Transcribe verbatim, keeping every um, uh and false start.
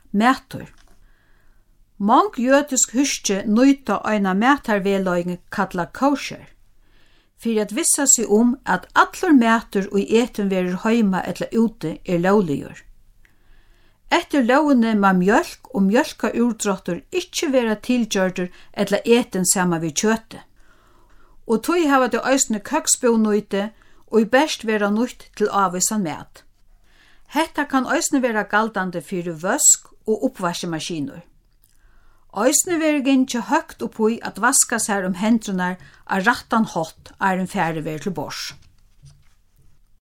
Matur. Mong jødisk hyrke nøyta eina matarveløying kalla kosher, for at vissa seg om at allur matur og eten verur heima eller ute er lovligur. Etter lovene må mjölk og mjölka urdrottur ikkje vera tilgjørdur eller eten sama við kjøte. Og tog hava det eisne køksbonøyte og i best vera nøyt til avvisan mat. Hetta kan eisne vera galdande fyrir vøsk og oppvaskemaskiner. Eisne vera gengje høgt oppui at vaska seg om hendrunar av rattan hot er en færre ver til bors.